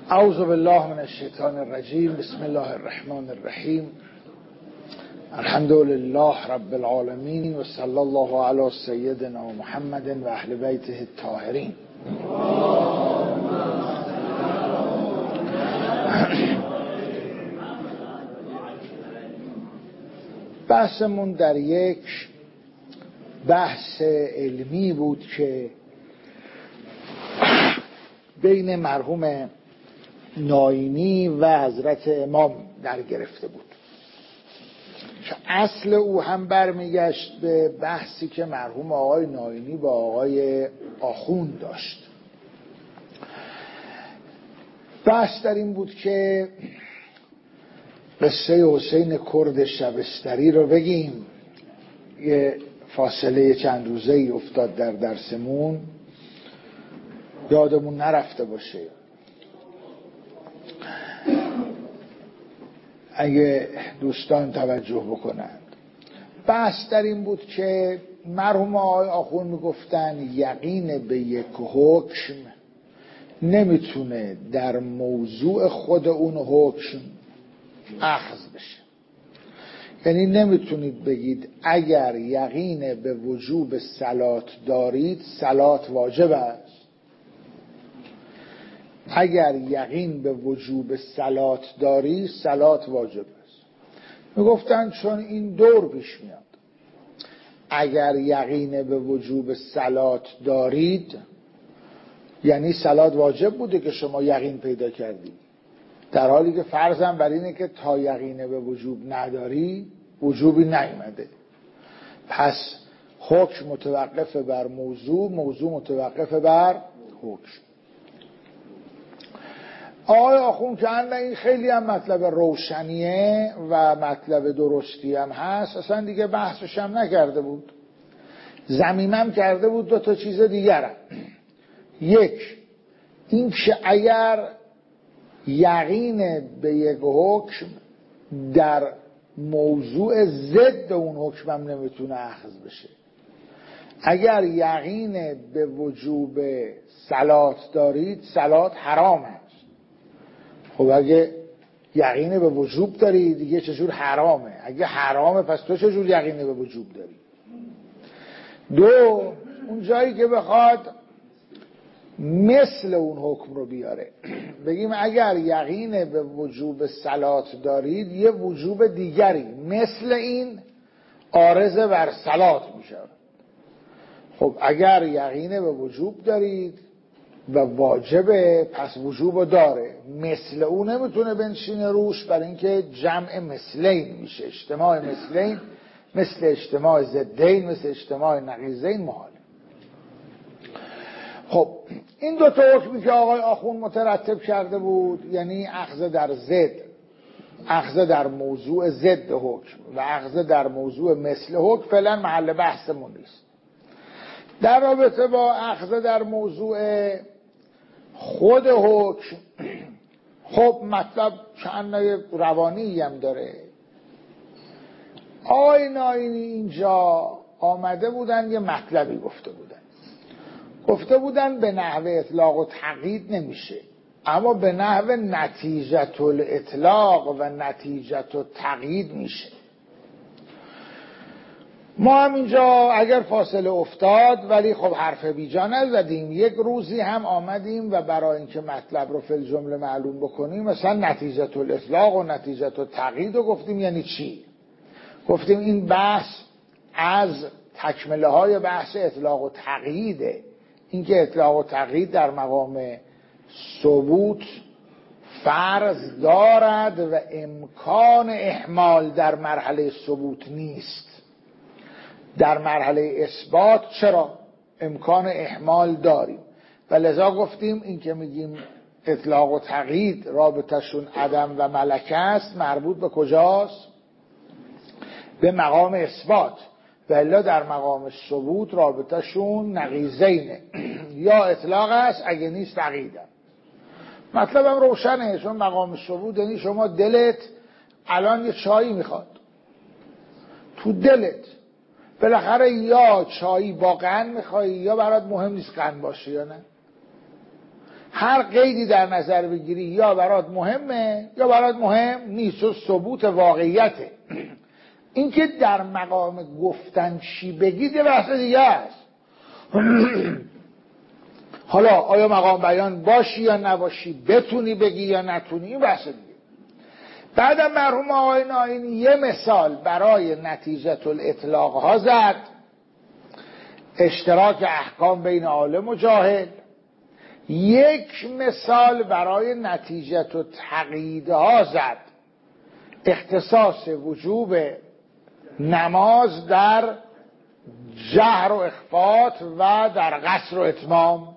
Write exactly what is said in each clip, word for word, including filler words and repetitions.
اعوذ بالله من الشیطان الرجیم. بسم الله الرحمن الرحیم. الحمد لله رب العالمین و صلی الله علی سیدنا محمد و اهل بیته الطاهرین. بحثمون در یک بحث علمی بود که بین مرحوم ناینی و حضرت امام در گرفته بود که اصل او هم برمیگشت به بحثی که مرحوم آقای ناینی با آقای آخوند داشت. بحث در این بود که قصه حسین کرد شبستری رو بگیم. یه فاصله چند روزه ای افتاد در درسمون، یادمون نرفته باشه. اگه دوستان توجه بکنند، بحث در این بود که مرحوم آقای آخوند میگفتن یقین به یک حکم نمیتونه در موضوع خود اون حکم اخذ بشه. یعنی نمیتونید بگید اگر یقین به وجوب صلات دارید صلات واجب است، اگر یقین به وجوب صلات داری صلات واجب است. میگفتن چون این دور پیش میاد، اگر یقین به وجوب صلات دارید یعنی صلات واجب بوده که شما یقین پیدا کردید، در حالی که فرضم بر اینه که تا یقین به وجوب نداری وجوبی نیامده. پس حکم متوقف بر موضوع، موضوع متوقف بر حکم. آقای آخوند که اند این خیلی هم مطلب روشنیه و مطلب درستی هم هست، اصلا دیگه بحثش هم نکرده بود، ضمیمم کرده بود دو تا چیز دیگر هم. یک، این که اگر یقین به یک حکم در موضوع ضد اون حکم هم نمیتونه اخذ بشه. اگر یقین به وجوب صلات دارید صلات حرام است. خب اگه یقین به وجوب داری دیگه چجور حرامه؟ اگه حرامه پس تو چجور یقین به وجوب داری؟ دو، اون جایی که بخواد مثل اون حکم رو بیاره، بگیم اگر یقین به وجوب صلات دارید یه وجوب دیگری مثل این عارض بر صلات میشه. خب اگر یقین به وجوب دارید و واجبه پس وجوب داره، مثل اون نمیتونه بنشینه روش، برای اینکه جمع مثلین میشه. اجتماع مثلین مثل اجتماع ضدین مثل اجتماع نقیضین محاله. خب این دو تا حکمی که آقای آخوند مترتب کرده بود، یعنی اخذ در ضد، اخذ در موضوع ضد حکم و اخذ در موضوع مثل حکم، فعلا محل بحثمون نیست. در رابطه با اخذ در موضوع خود حکم، خب مطلب چند روانی هم داره. آقای ناینی اینجا آمده بودن یه مطلبی گفته بودن گفته بودن به نحو اطلاق و تقیید نمیشه، اما به نحو نتیجت الاطلاق و نتیجت التقیید میشه. ما هم اینجا اگر فاصله افتاد ولی خب حرف بیجا نزدیم، یک روزی هم آمدیم و برای اینکه مطلب رو فی الجمله معلوم بکنیم مثلا نتیجت الاطلاق و نتیجت التقیید رو گفتیم. یعنی چی؟ گفتیم این بحث از تکمله های بحث اطلاق و تقییده، اینکه اطلاق و تقیید در مقام ثبوت فرض دارد و امکان احمال در مرحله ثبوت نیست. در مرحله اثبات چرا امکان احمال داریم و لذا گفتیم این که میگیم اطلاق و تقیید رابطشون عدم و ملکه است، مربوط به کجاست؟ به مقام اثبات، و الا در مقام ثبوت رابطشون نقیضینه. یا اطلاق است اگه نیست تقییده. مطلبم روشنه، چون مقام ثبوت یعنی شما دلت الان یه چایی میخواد، تو دلت بالاخره یا چایی با قند میخوایی یا برات مهم نیست قند باشه یا نه. هر قیدی در نظر بگیری یا برات مهمه یا برات مهم نیست و ثبوت واقعیته. اینکه در مقام گفتن چی بگید یه بحث دیگه است. حالا آیا مقام بیان باشی یا نباشی، بتونی بگی یا نتونی، این بحث دیگه. بعدم مرحوم آقای ناینی یه مثال برای نتیجه الاطلاق ها زد، اشتراک احکام بین عالم و جاهل. یک مثال برای نتیجه تقیید ها زد، اختصاص وجوب نماز در جهر و اخفات و در قصر و اتمام.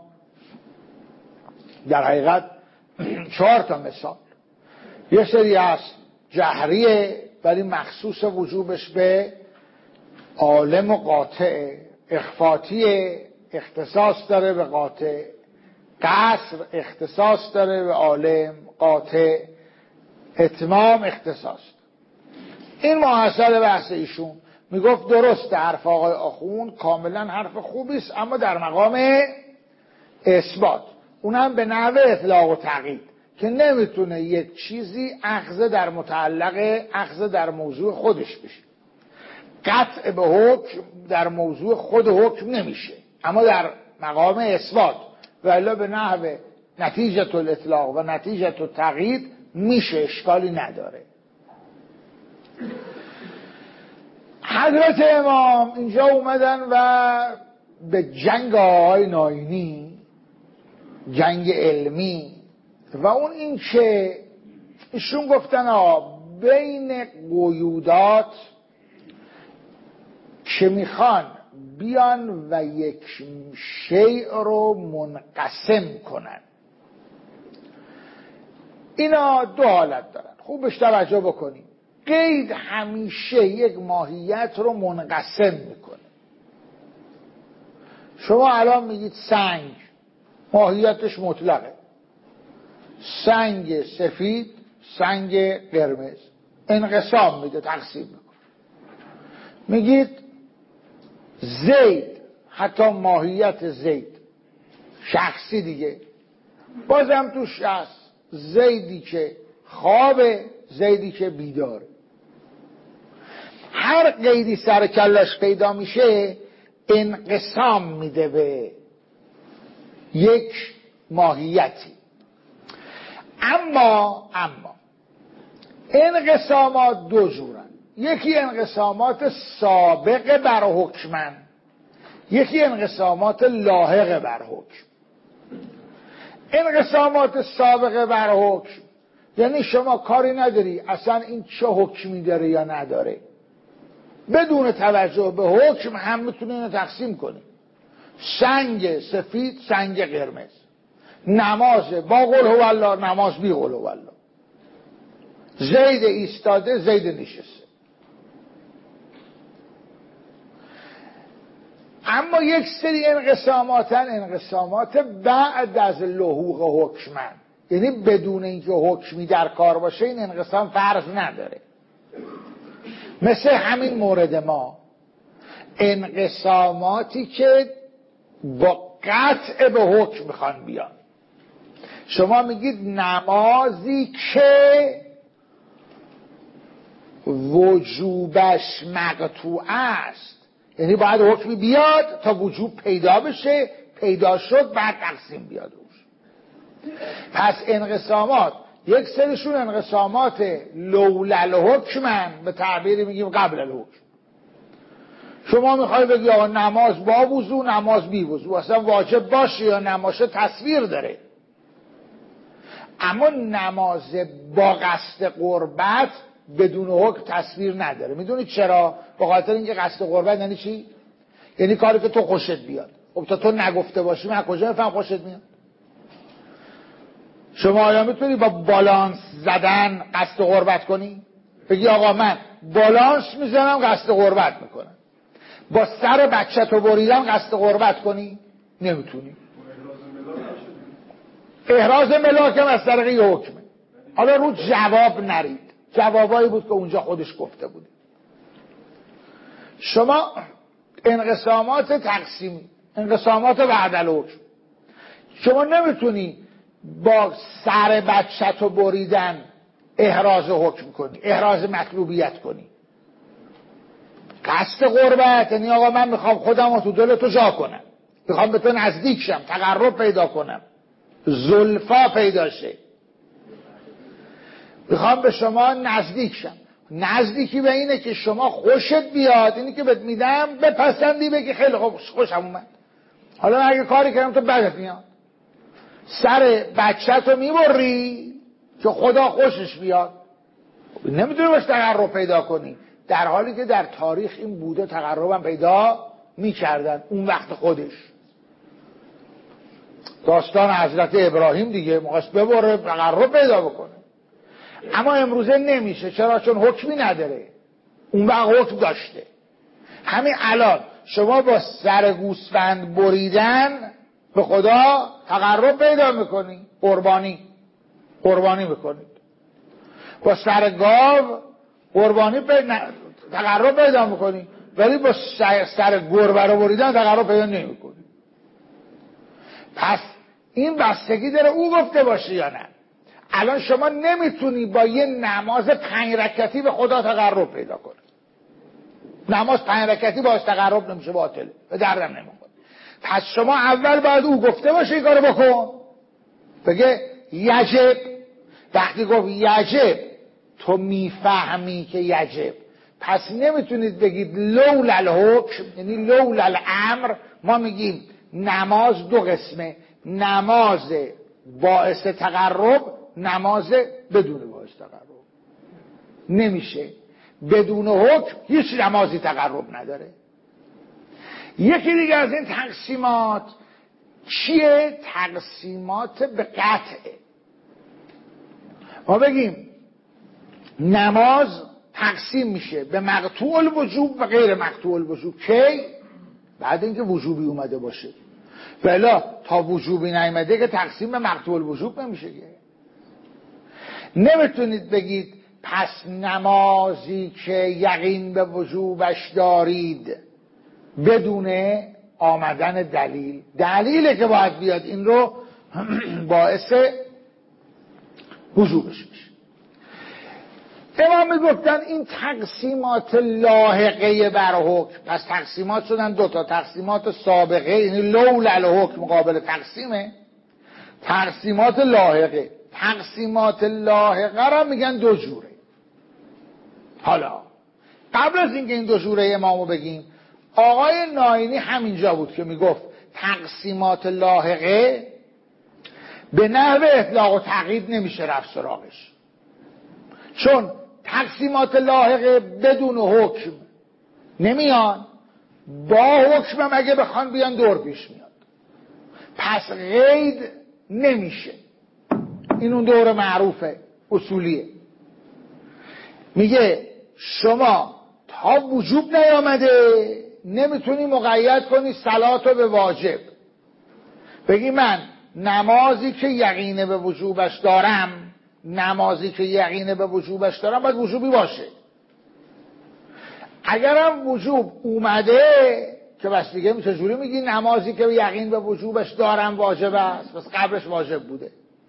در حقیقت چهار تا مثال. یه سری هست جهریه ولی مخصوص وجوبش به عالم و قاطع، اخفاتیه اختصاص داره به قاطع، قصر اختصاص داره به عالم قاطع، اتمام اختصاص. این محصل بحث ایشون میگفت درسته حرف آقای آخوند کاملا حرف خوبی است، اما در مقام اثبات، اونم به نحو اطلاق و تقیید که نمیتونه یک چیزی اخذ در متعلق اخذ در موضوع خودش بشه. قطع به حکم در موضوع خود حکم نمیشه، اما در مقام اثبات و الا به نحو نتیجه الاطلاق و نتیجه التقیید میشه، اشکالی نداره. حضرت امام اینجا اومدن و به جنگ آقای ناینی، جنگ علمی و اون این که ایشون گفتن آقا بین قیودات که میخوان بیان و یک شیء رو منقسم کنن، اینا دو حالت دارن، خوبش توجه بکنیم. قید همیشه یک ماهیت رو منقسم میکنه. شما الان میگید سنگ، ماهیتش مطلقه، سنگ سفید، سنگ قرمز، انقسام میده، تقسیم میکنه. میگید زید، حتی ماهیت زید شخصی دیگه، بازم تو شخص زیدی که خوابه، زیدی که بیداره. هر قیدی سر کلش پیدا میشه انقسام میده به یک ماهیتی. اما اما انقسامات دو جورن، یکی انقسامات سابق بر حکمن، یکی انقسامات لاحق بر حکم. انقسامات سابق بر حکم یعنی شما کاری نداری اصلا این چه حکمی داره یا نداره، بدون توجه به حکم هم میتونی اینو تقسیم کنی. سنگ سفید، سنگ قرمز، نماز با قل هو الله، نماز بی قل هو الله، زید ایستاده، زید نشسته. اما یک سری انقساماتن انقسامات بعد از لحوق حکمن، یعنی بدون اینکه حکمی در کار باشه این انقسام فرض نداره. مثل همین مورد ما، انقساماتی که با قطع به حکم میخوان بیان. شما میگید نمازی که وجوبش مقطوع است، یعنی باید حکمی بیاد تا وجوب پیدا بشه، پیدا شد بعد تقسیم بیاد روش. پس انقسامات یک سریشون انقسامات لولا الحکمن، به تعبیری میگیم قبل الحکم. شما میخوای بگی آقا نماز با وضو، نماز بی وضو، اصلا واجب باشه یا نماشه تصویر داره. اما نماز با قصد قربت بدون حکم تصویر نداره. میدونید چرا؟ به خاطر اینکه قصد قربت یعنی چی؟ یعنی کاری که تو خوشت بیاد. خب تا تو نگفته باشی من کجا میفهم خوشت میاد؟ شما آیا میتونی با بالانس زدن قصد قربت کنی؟ بگی آقا من بالانس میزنم قصد قربت میکنم. با سر بچه تو بریدم قصد قربت کنی؟ نمیتونی. احراز ملاک هم از طریق یه حکمه. حالا رو جواب نرید، جوابایی بود که اونجا خودش گفته بود. شما انقسامات تقسیمی، انقسامات بعد الحکم، شما نمیتونی با سر بچه‌تو بریدن احراز حکم کنی، احراز مطلوبیت کنی. قصد قربت یعنی آقا من میخوام خودم رو تو دل تو جا کنم، میخوام به تو نزدیک شم، تقرب پیدا کنم، زلفا پیدا شه، میخوام به شما نزدیک شم. نزدیکی به اینه که شما خوشت بیاد، اینی که بهت میدم بپسندی، بگی خیلی خوب خوشم اومد. حالا اگه کاری کردم تو بدت میاد، سر بچه‌تو میبری که خدا خوشش بیاد، نمیتونی باش تقرب پیدا کنی، در حالی که در تاریخ این بوده تقربم پیدا میکردن اون وقت خودش. داستان حضرت ابراهیم دیگه مخواست ببره تقرب پیدا بکنه، اما امروزه نمیشه. چرا؟ چون حکمی نداره، اون وقت حکم داشته. همین الان شما با سر گوسفند بریدن به خدا تقرب پیدا میکنی، قربانی قربانی میکنید. با سر گاو قربانی پیدا تقرب پیدا میکنی، ولی با سر گربه رو بریدن تقرب پیدا نمیکنی. پس این بستگی داره او گفته باشه یا نه. الان شما نمیتونی با یه نماز پنج رکعتی به خدا تقرب پیدا کنی. نماز پنج رکعتی باز تقرب نمیشه، باطله، به دردم نمیخوره. پس شما اول باید او گفته باشه این کارو بکن، بگه یجب. وقتی گفت یجب تو میفهمی که یجب، پس نمیتونید بگید لولا الحکم، یعنی لولا الامر. ما میگیم نماز دو قسمه، نماز باعث تقرب، نماز بدون باعث تقرب. نمیشه بدون حکم هیچ نمازی تقرب نداره. یکی دیگه از این تقسیمات چیه؟ تقسیمات به قطعه. ما بگیم نماز تقسیم میشه به مقطوع الوجوب و غیر مقطوع الوجوب. کی؟ بعد اینکه وجوبی اومده باشه. بلا تا وجوبی نیامده که تقسیم به مقطوع الوجوب نمیشه. که نمیتونید بگید پس نمازی که یقین به وجوبش دارید بدون آمدن دلیل، دلیله که باید بیاد این رو باعث وجوبش میشه. امام میگفتن این تقسیمات لاحقه بر حکم. پس تقسیمات شدن دوتا، تقسیمات سابقه یعنی لولا الحکم قابل تقسیمه، تقسیمات لاحقه. تقسیمات لاحقه را میگن دو جوره. حالا قبل از اینکه این دو جوره امامو بگیم، آقای ناینی همینجا بود که میگفت تقسیمات لاحقه به نحو اطلاق و تقیید نمیشه رفت سراغش، چون تقسیمات لاحقه بدون حکم نمیان، با حکم اگه بخوان بیان دور پیش میاد. پس قید نمیشه. این اون دور معروفه اصولیه. میگه شما تا وجوب نیامده نمیتونی مقید کنی صلاتو به واجب. بگی من نمازی که یقین به وجوبش دارم، نمازی که یقین به وجوبش دارم باید وجوبی باشه. اگرم وجوب اومده که بس دیگه چجوری میگی نمازی که یقین به وجوبش دارم واجب است، بس قبلش واجب بوده.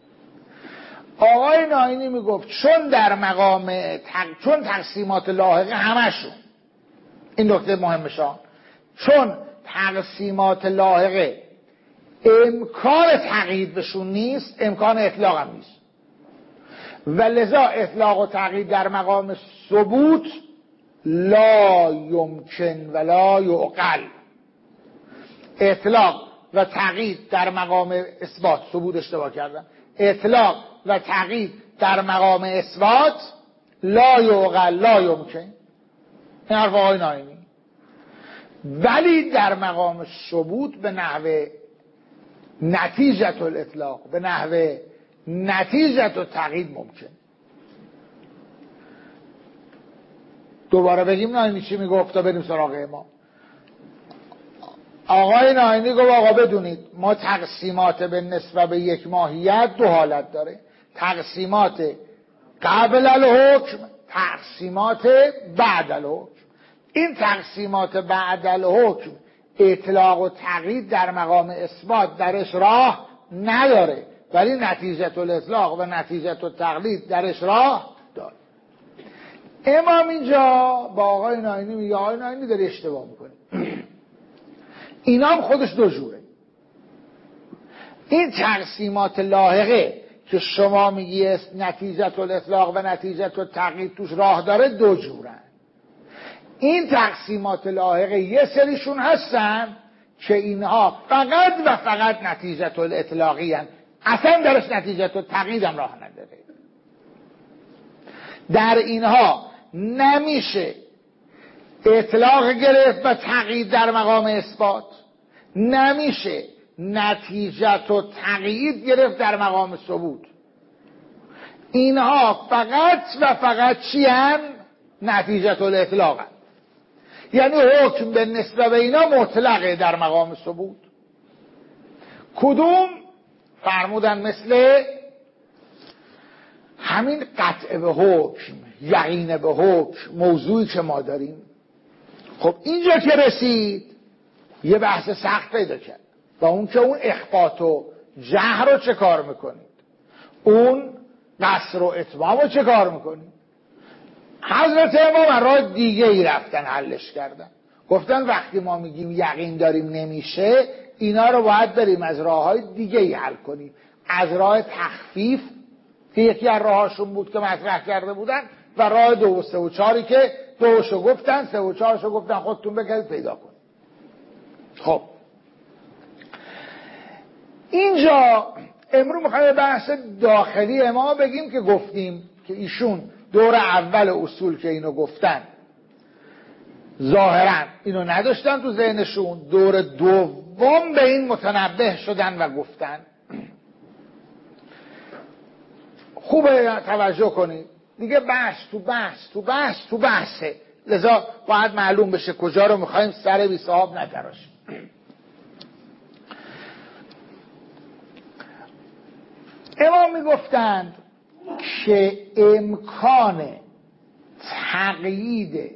آقای ناینی میگفت چون در مقام تق... چون تقسیمات لاحقه همشون، این نکته مهمشان، چون تقسیمات لاحقه امکان تقیید بهشون نیست، امکان اطلاق هم نیست، و لذا اطلاق و تقیید در مقام ثبوت لا یمکن و لا یعقل. اطلاق و تقیید در مقام اثبات، ثبوت اشتباه کردم، اطلاق و تقیید در مقام اثبات لا یعقل لا یمکن. این حرف آقای ناینی. ولی در مقام ثبوت به نحو نتیجت الاطلاق، به نحو نتیجت و تقیید ممکن. دوباره بگیم ناینی چی میگفت تا بریم سراغ ما. آقای ناینی گفت آقا بدونید ما تقسیمات به نسبت به یک ماهیت دو حالت داره، تقسیمات قبل الحکم، تقسیمات بعد الحکم. این تقسیمات بعد الحکم اطلاق و تقیید در مقام اثبات درش راه نداره، ولی نتیجه الاطلاق و نتیجه التقلید درش راه داره. امام اینجا با آقای ناینی میگه آقای ناینی داری اشتباه میکنی. اینا هم خودش دو جوره. این تقسیمات لاحقه که شما میگی نتیجه الاطلاق و نتیجه التقلید توش راه داره دو جورن. این تقسیمات لاحقه یه سریشون هستن که اینها فقط و فقط نتیجه الاطلاقی هستن، اصلا درش نتیجه التقلید هم راه نداره. در اینها نمیشه اطلاق گرفت و تقیید در مقام اثبات، نمیشه نتیجه و تقیید گرفت در مقام ثبوت. اینها فقط و فقط چی هم؟ نتیجه الاطلاق هم. یعنی حکم به نسبت به اینا مطلقه در مقام ثبوت. کدوم؟ فرمودن مثل همین قطع به حکم، یقین به حکم، موضوعی که ما داریم. خب اینجا که رسید یه بحث سخت پیدا کرد و اون که اون اخبات و جهر رو چه کار میکنید، اون قصر و اتمام رو چه کار میکنید. حضرت امام راه دیگه ای رفتن حلش کردن، گفتن وقتی ما میگیم یقین داریم نمیشه، اینا رو باید بریم از راه های دیگه ای حل کنیم. از راه تخفیف که یکی از راهاشون بود که مطرح کرده بودن، و راه دو و سه و چاری که دوشو گفتن، سه و چارشو گفتن خودتون بگردید پیدا کنید. خب اینجا امروز میخوایم بحث داخلی امام بگیم که گفتیم که ایشون دور اول اصول که اینو گفتن ظاهرا اینو نداشتن تو ذهنشون، دور دوم به این متنبه شدن و گفتن. خوبه توجه کنید دیگه، بحث تو بحث تو بحث تو بحثه، لذا باید معلوم بشه کجا رو میخوایم سر بی صاحب نتراشیم. امام میگفتند که امکان تقیید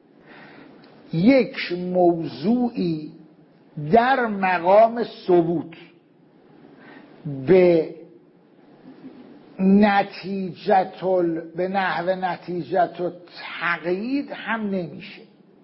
یک موضوعی در مقام ثبوت به نتیجه به نحو نتیجه تقیید هم نمیشه.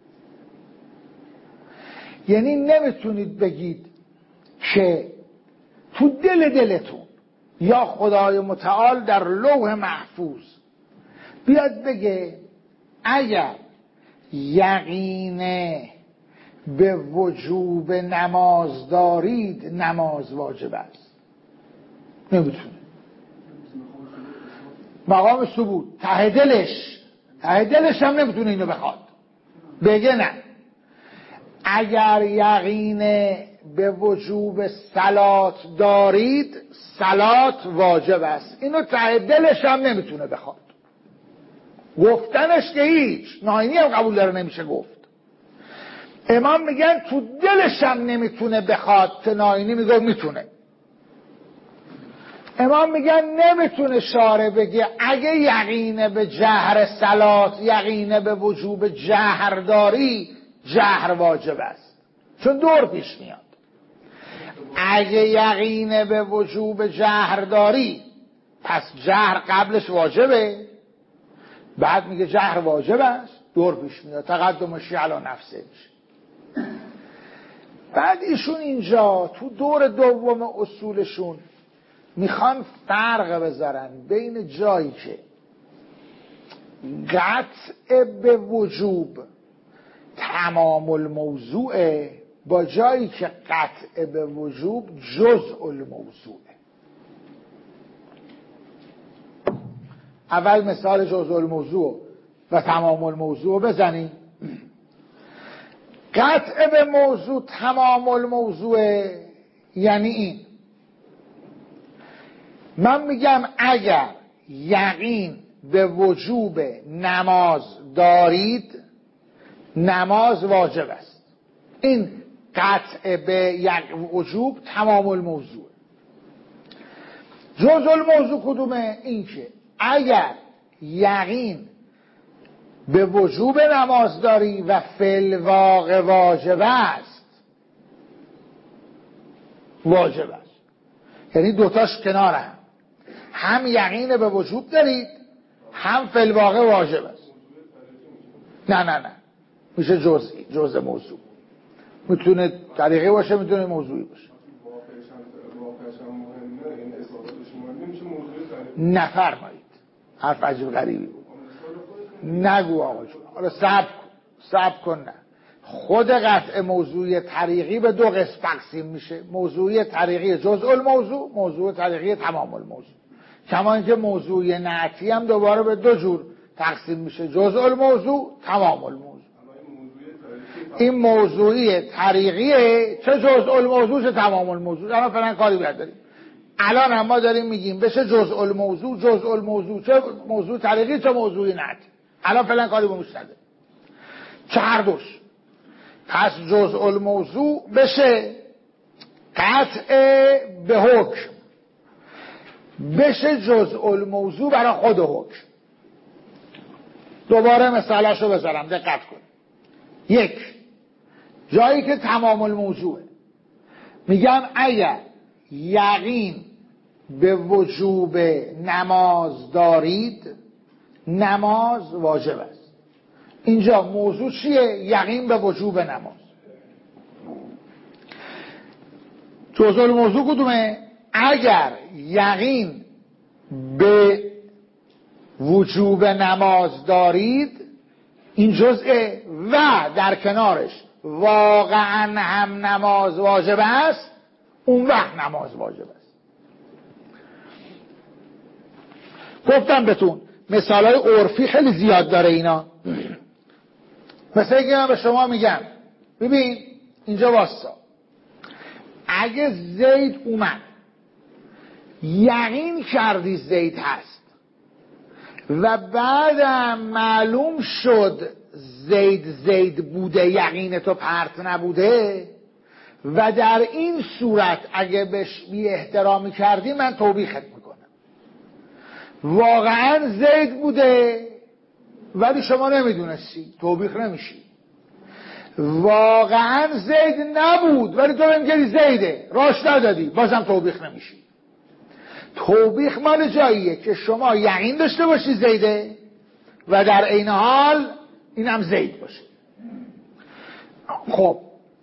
یعنی نمیتونید بگید که تو دل دلتون یا خدای متعال در لوح محفوظ بیاد بگه اگر یقین به وجوب نماز دارید نماز واجب است. نمیتونه. مقام ثبوت ته دلش ته دلش هم نمیتونه اینو بخواد بگه نه اگر یقین به وجوب صلات دارید صلات واجب است. اینو ته دلش هم نمیتونه بخواد. گفتنش که هیچ ناینی هم قبول داره نمیشه گفت. امام میگن تو دلش هم نمیتونه بخواد، که ناینی میگه میتونه. امام میگن نمیتونه شارع بگه اگه یقین به جهر صلات، یقین به وجوب جهر داری جهر واجب است، چون دور پیش میاد. اگه یقین به وجوب جهر داری پس جهر قبلش واجبه، بعد میگه جهر واجب است، دور پیش میاد، تقدم شیعه علی نفسه. بعد ایشون اینجا تو دور دوم اصولشون میخوان فرق بذارن بین جایی که قطع به وجوب تمام الموضوعه با جایی که قطع به وجوب جزء الموضوعه. اول مثال جزء الموضوع و تمام الموضوع بزنیم. قطع به موضوع تمام الموضوع یعنی این، من میگم اگر یقین به وجوب نماز دارید نماز واجب است. این قطع به وجوب تمام الموضوع. جزء الموضوع کدومه؟ این که اگر یقین به وجوب نماز داری و فی الواقع واجب است، واجب است. یعنی دوتاش کنار هم هم یقین به وجوب دارید هم فی الواقع واجب است. نه نه نه میشه جزئی، جزء موضوع. میتونه طریقی باشه میتونه موضوعی باشه. نفرمایید، حرف عجیب غریبی بود. نگو آقا جون، حالا صبر کن صبر کن. نه خود قطع موضوعی طریقی به دو قسم تقسیم میشه، موضوعی طریقی جزء الموضوع، موضوع طریقی تمام الموضوع. کما اینکه موضوعی نعتی هم دوباره به دو جور تقسیم میشه، جزء الموضوع، تمام الموضوع. این موضوعی طریقیه، چه جزء الموضوع چه تمام الموضوع. اما فعلا کاری نداریم. الان هم ما داریم میگیم بشه جزء الموضوع، جزء الموضوع چه موضوع طریقی چه موضوعی نعتی. الان فعلا کاری بهش نداریم، چه هر دوش. پس جزء الموضوع بشه قطع به حکم، بشه جزء الموضوع برای خود حکم. دوباره مثالاشو بذارم دقت کن. یک، جایی که تمام الموضوعه، میگم اگر یقین به وجوب نماز دارید نماز واجب است. اینجا موضوع چیه؟ یقین به وجوب نماز. جزء الموضوع کدومه؟ اگر یقین به وجوب نماز دارید، این جزءه، و در کنارش واقعا هم نماز واجب است، اون وقت نماز واجب است. گفتم بهتون مثالای عرفی خیلی زیاد داره اینا. مثلا اینکه من به شما میگم ببین اینجا واسطا، اگه زید اومد یقین کردی زید هست و بعدم معلوم شد زید زید بوده، یقین تو پرت نبوده، و در این صورت اگه بهش بی احترامی کردی من توبیخت میکنم. واقعا زید بوده ولی شما نمیدونستی، توبیخ نمیشی. واقعا زید نبود ولی تو نمیگی زیده، راش ندادی، بازم توبیخ نمیشی. توبیخ مال جاییه که شما یقین داشته باشی زیده و در عین حال اینم زید باشه. خب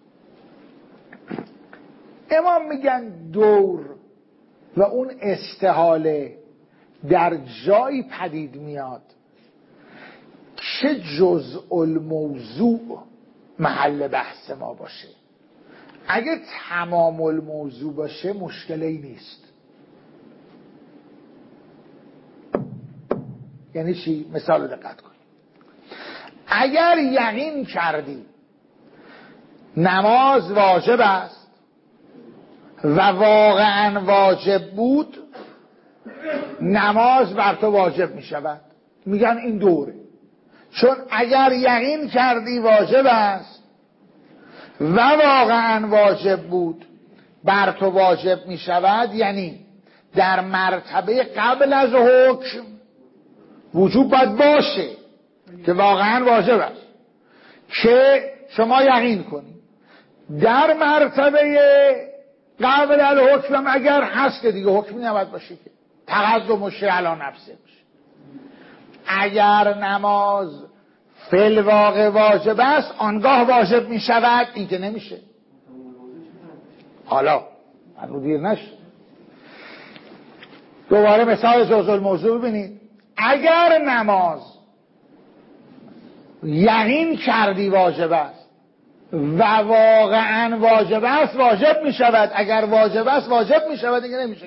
امام میگن دور و اون استحاله در جایی پدید میاد که جزء الموضوع محل بحث ما باشه. اگه تمام الموضوع باشه مشکلی نیست. یعنی چی؟ مثال دقت کن. اگر یقین کردی نماز واجب است و واقعا واجب بود، نماز بر تو واجب می شود. میگن این دوره، چون اگر یقین کردی واجب است و واقعا واجب بود بر تو واجب می شود، یعنی در مرتبه قبل از حکم وجوب باید باشه که واقعا واجب است که شما یقین کنید. در مرتبه قبل از حکم اگر هست که دیگه حکمی نباید باشه که تقدمش علی نفسه باشه. اگر نماز فی الواقع واجب است آنگاه واجب می شود، این که نمیشه. حالا هنو دیر نشد. دوباره مثال جزء الموضوع ببینید. اگر نماز یقین کردی واجب است و واقعا واجب است واجب می شود. اگر واجب است واجب می شود، دیگه نمیشه.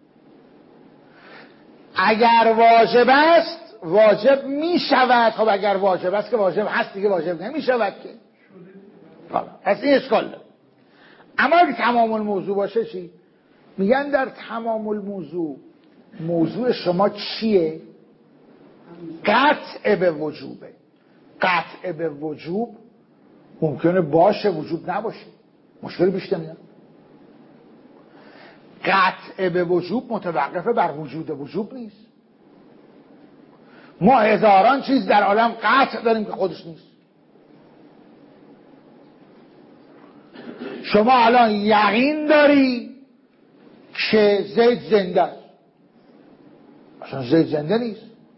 اگر واجب است واجب می شود. خب اگر واجب است که واجب هست، دیگه واجب نمی شود که. پس این اشکال داره. اما اگه تمام الموضوع باشه چی؟ میگن در تمام الموضوع موضوع شما چیه؟ قطع به وجوبه. قطع به وجوب ممکنه باشه وجوب نباشه، مشکل پیش نمیاد. قطع به وجوب متوقفه بر وجود وجوب نیست. ما هزاران چیز در عالم قطع داریم که خودش نیست. شما الان یقین داری که زید زنده است. اصلا زید زنده نیست.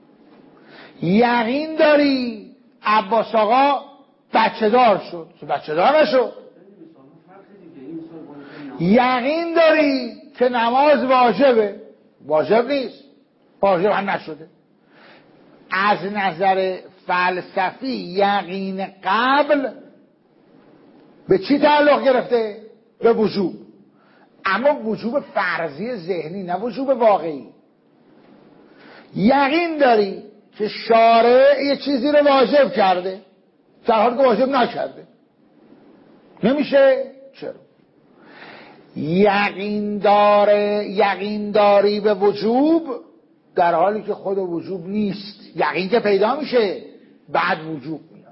یقین داری عباس آقا بچه دار شد، بچه دار نشد. یقین داری که نماز واجبه، واجب نیست، واجب هم نشده. از نظر فلسفی یقین قبل به چی تعلق گرفته؟ به وجوب، اما وجوب فرضی ذهنی، نه وجوب واقعی. یقین داری که شارع یه چیزی رو واجب کرده در حالی که واجب نکرده. نمیشه؟ چرا؟ یقین داره یقین داری به وجوب در حالی که خود وجوب نیست. یقین که پیدا میشه بعد وجوب میاد.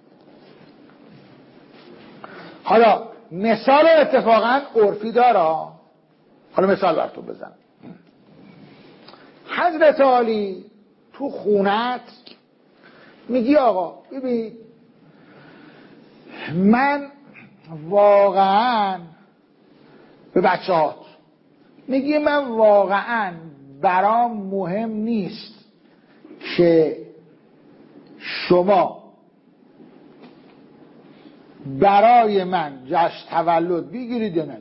حالا مثال اتفاقا عرفی داره. حالا مثال براتون بزنم. حضرت علی تو خونت میگی آقا ببین من واقعا به بچه هات میگی من واقعا برام مهم نیست که شما برای من جشن تولد بگیرید یا نه،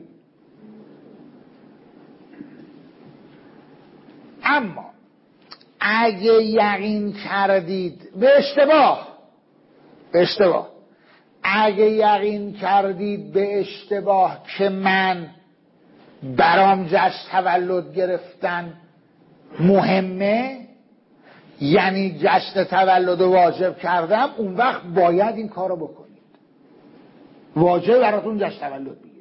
اما اگه یقین کردید به اشتباه به اشتباه اگه یقین کردید به اشتباه که من برام جشن تولد گرفتن مهمه، یعنی جشن تولد واجب کردم، اون وقت باید این کارو بکنید. واجب براتون جشن تولد بگیرید.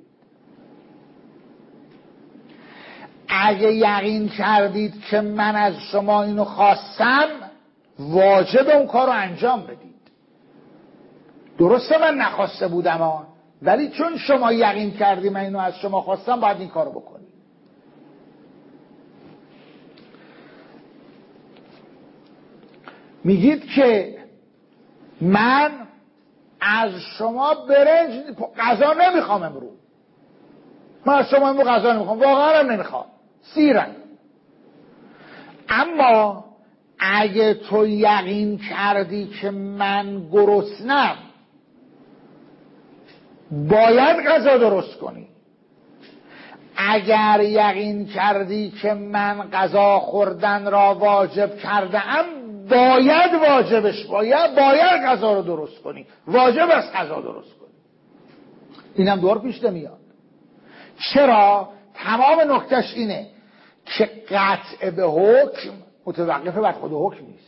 اگه یقین کردید که من از شما اینو خواستم، واجب اون کارو انجام بدید. درسته من نخواسته بودم ها، ولی چون شما یقین کردی من اینو از شما خواستم باید این کارو بکنید. میگید که من از شما برنج غذا نمیخوام امروز، من از شما امروز غذا نمیخوام، واقعا هم نمیخوام، سیرم. اما اگه تو یقین کردی که من گرسنم باید غذا درست کنی. اگر یقین کردی که من غذا خوردن را واجب کردم، باید واجبش باید باید غذا رو درست کنی، واجب است غذا درست کنی. اینم دور پیش نمیاد. چرا؟ تمام نکتهش اینه که قطع به حکم متوقفه بر خود حکم نیست.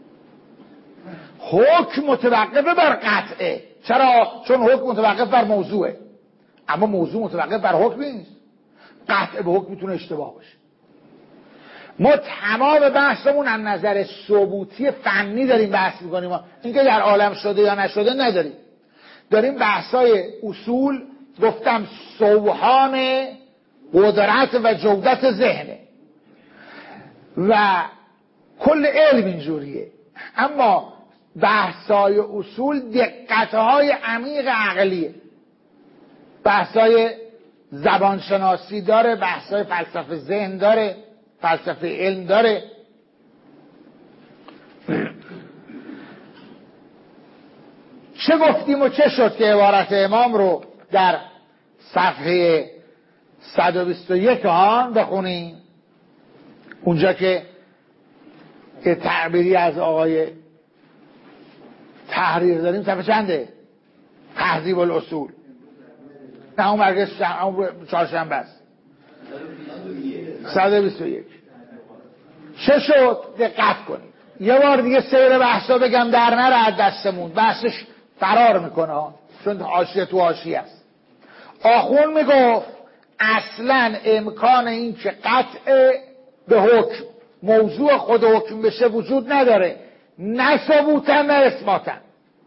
حکم متوقفه بر قطعه. چرا؟ چون حکم متوقف بر موضوعه، اما موضوع متوقف بر حکم نیست. قطع به حکم میتونه اشتباه باشه. ما تمام بحثمون از نظر ثبوتی فنی داریم بحث میکنیم. ما اینکه در عالم شده یا نشده نداریم. داریم بحثای اصول، گفتم سوهان قدرت و جودت ذهنه و کل علم اینجوریه. اما بحثای اصول دقتهای عمیق عقلیه. بحثای زبانشناسی داره، بحثای فلسفه ذهن داره، فلسفه علم داره. چه گفتیم و چه شد که عبارت امام رو در صفحه صد و بیست و یک ها بخونیم، اونجا که یه تعبیری از آقای تحریر داریم. صفحه چنده؟ تهذیب الاصول. نه اون برگش چهارشنبه است. صد و بیست و یک. چه شد؟ دقت کنید. یه بار دیگه سیر بحثا بگم در نره از دستمون، بحثش فرار میکنه ها، چون حاشیه تو حاشیه است. آخون میگفت اصلا امکان این که قطع به حکم موضوع خود حکم بشه وجود نداره، نه ثبوتن نه اثباتن.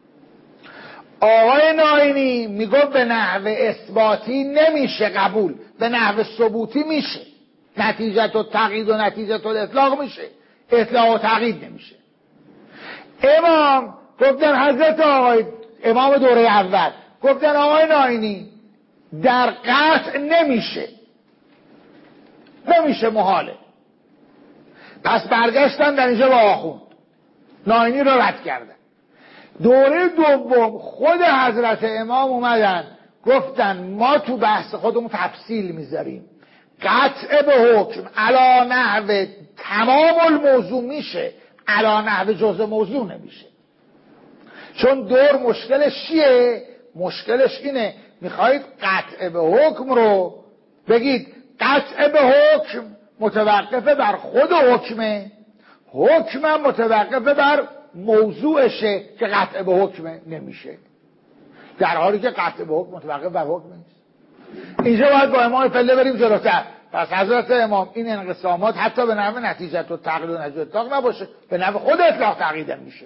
آقای ناینی میگفت به نحو اثباتی نمیشه قبول، به نحو ثبوتی میشه. نتیجه تو تقیید و نتیجه تو اطلاق میشه، اطلاق و تقیید نمیشه. امام گفتن حضرت آقای امام دوره اول گفتن آقای ناینی در قطع نمیشه، نمیشه، محاله. پس برگشتن در اینجا با آخوند ناینی رو رد کردن. دوره دوم خود حضرت امام اومدن گفتن ما تو بحث خودمون تفصیل میذاریم، قطع به حکم علا نحو تمام الموضوع میشه، علا نحو جزء موضوع نمیشه. چون دور مشکلش چیه؟ مشکلش اینه میخواید قطع به حکم رو بگید قطع به حکم متوقفه بر خود حکمه، حکمم متوقفه بر موضوعشه که قطع به حکم نمیشه، در حالی که قطع به حکم متوقف بر حکم نیست. اینجا باید با امام پله بریم جلوتر. پس حضرت امام این انقسامات حتی به نحو نتیجه و تقلید و نجات اطلاق نباشه، به نحو خود اطلاق تقلید میشه.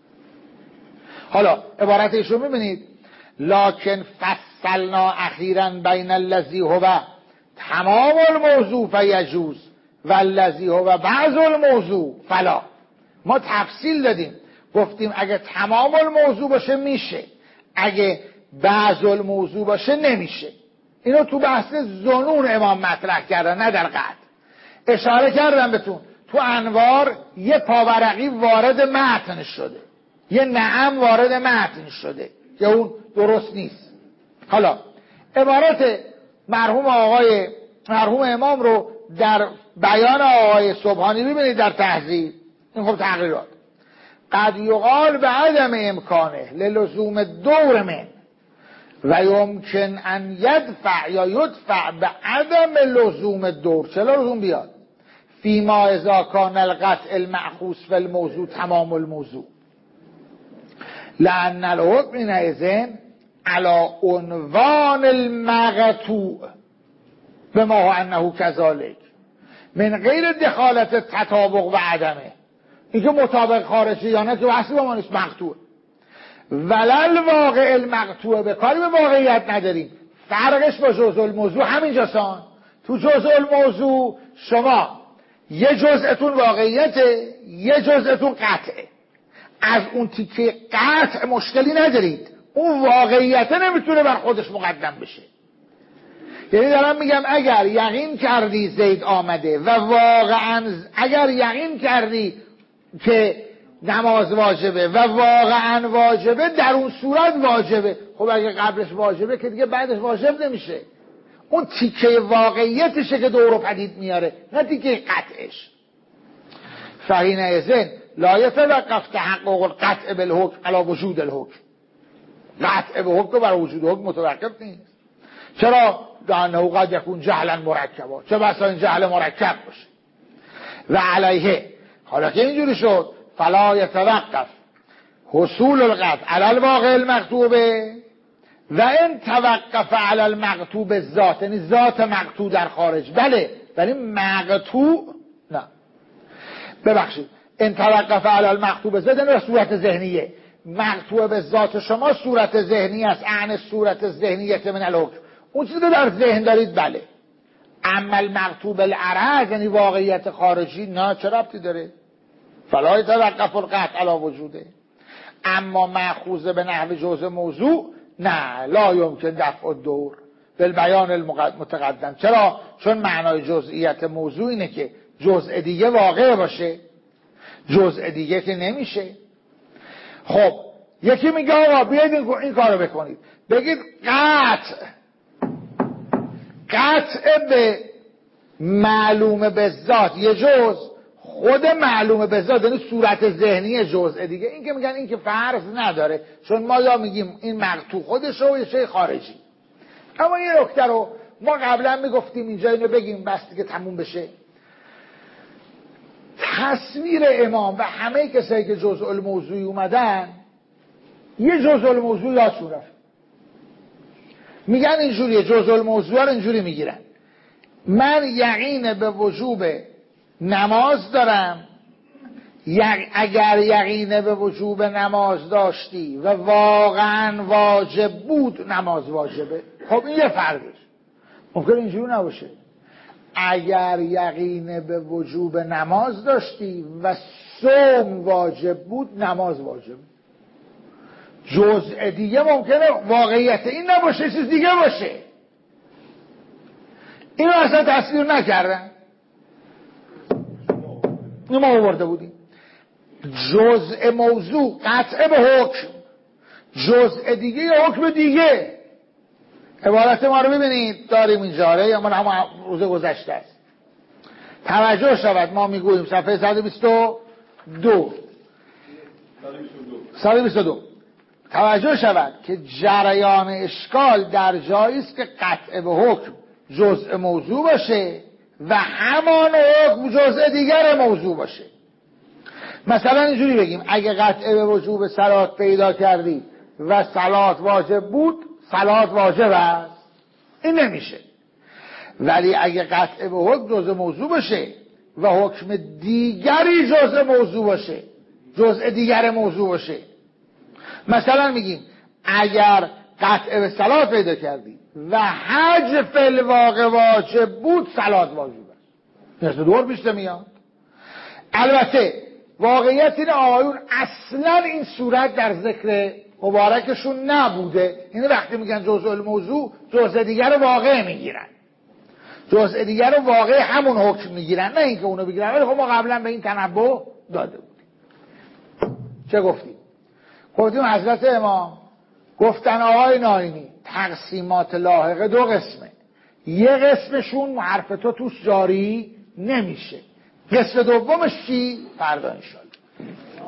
حالا عبارت ایشو میبینید، لکن فصلنا اخیرا بین الذی هو تمام الموضوع فیجوز و الذی هو بعض الموضوع فلا. ما تفصیل دادیم، گفتیم اگه تمام الموضوع باشه میشه، اگه بعض الموضوع باشه نمیشه. اینو تو بحث ظنون امام مطرح کردن، نه در قطع. اشاره کردم بهتون تو انوار یه پاورقی وارد متن شده، یه نعم وارد متن شده که اون درست نیست. حالا عبارت مرحوم آقای مرحوم امام رو در بیان آقای سبحانی ببینید در تهذیب. این خب تقریرات قد یقال به عدم امکانه للزوم دور من و یمکن ان یدفع یا یدفع به عدم لزوم دور. چرا لزوم بیاد؟ فیما اذا کان القطع المأخوذ فی الموضوع تمام الموضوع لأن الحکم حینئذ علی عنوان المقطوع بما هو انه کذالک من غیر دخالت تطابق و عدمه. اینکه مطابق خارجی یا نه که واسه با ما نیست، مقطوع. ولل واقع المقطوع به کاری به واقعیت نداریم. فرقش با جزء الموضوع همینجاست. تو جزء الموضوع شما یه جزءتون واقعیته، یه جزءتون قطعه. از اون تیکه قطع مشکلی ندارید، اون واقعیت نمیتونه بر خودش مقدم بشه. یعنی دارم میگم اگر یقین کردی زید آمده و واقعا اگر یقین کردی که نماز واجبه و واقعا واجبه، در اون صورت واجبه. خب اگه قبلش واجبه که دیگه بعدش واجب نمیشه. اون تیکه واقعیتشه که دور و پدید میاره، نه تیکه قطعش. فحینئذ لا یتوقف تحقق القطع بالحکم علی وجود الحکم. قطع به حکم برای وجود حکم متوقف نیست. چرا؟ لانه قد یکون جهلا مرکبا، چه بسا این جهل مرکب باشه. و علیه، حالا که اینجوری شد، فلا یتوقف حصول القطع علی الواقع المقطوبه و این توقف علی المقطوب ذات، یعنی ذات مقطوع در خارج، بله، ولی مقطوع نه. ببخشید، این توقف علی المقطوب ذات یعنی صورت ذهنیه. مقطوع به ذات شما صورت ذهنی است، عین صورت ذهنیت من الحکم. اون چیزی که در ذهن دارید بله. اما المقطوب العرض یعنی واقعیت خارجی، نه، چه ربطی داره؟ فلا یتوقف القطع علی وجوده. اما مأخوذ به نحو جزء موضوع، نه، لا یمکن دفع الدور بالبیان المتقدم. چرا؟ چون معنای جزئیت موضوع اینه که جزء دیگه واقع باشه، جزء دیگه که نمیشه. خب یکی میگه آقا بیاید این, این کارو بکنید، بگید قطع قطع به معلوم به ذات یه جز، خود معلوم به ذات یعنی صورت ذهنی جزء دیگه. این که میگن این که فرض نداره، چون ما یا میگیم این مقطوع خودشه و یه شی خارجی. اما یه نکته رو ما قبلا میگفتیم اینجا اینو بگیم بس دیگه تموم بشه. تصویر امام و همه کسایی که جزء الموضوعی اومدن یه جزء الموضوع یادشون رفت. میگن اینجوریه، جزء الموضوع رو اینجوری میگیرن. من یقین به وجوب نماز دارم، اگر یقین به وجوب نماز داشتی و واقعا واجب بود نماز واجبه. خب این یه فرقش. ممکن اینجوری نباشه. اگر یقین به وجوب نماز داشتی و صوم واجب بود نماز واجب. جزء دیگه ممکنه واقعیت این نباشه، چیز دیگه باشه. اینو اصلا تصویر نکردن. این ما آورده بودیم. جزء موضوع قطعه به حکم، جزء دیگه یا حکم دیگه. عبارت ما رو ببینید داریم اینجا، یا من هم روز گذشته است. توجه شود ما میگوییم صفحه صد و بیست و دو صد و بیست و دو توجه شود که جریان اشکال در جایی است که قطع به حکم جزء موضوع باشه و همان حکم جزء دیگر موضوع باشه. مثلا اینجوری بگیم اگه قطع به وجوب صلات پیدا کردی و صلات واجب بود، صلات واجب است، این نمیشه. ولی اگه قطع به حکم جزء موضوع باشه و حکم دیگری جزء موضوع باشه، جزء دیگر موضوع باشه، مثلا میگیم اگر قطع به صلات پیدا کردی و حج فی الواقع واجب بود، صلات واجب است. مثل دور پیش میاد. البته واقعیت این آقایون اصلا این صورت در ذکر مبارکشون نبوده. این وقتی میگن جزء الموضوع، جزء دیگر رو واقع میگیرن، جزء دیگر رو واقع همون حکم میگیرن، نه اینکه اونو بگیرن. ولی خب ما قبلا به این تنبه داده بودیم. چه گفتیم؟ گفتیم حضرت امام گفتن آقای ناینی تقسیمات لاحقه دو قسمه، یه قسمشون حرف تو توش جاری نمیشه، قسم دومش چی؟ فردا انشالله.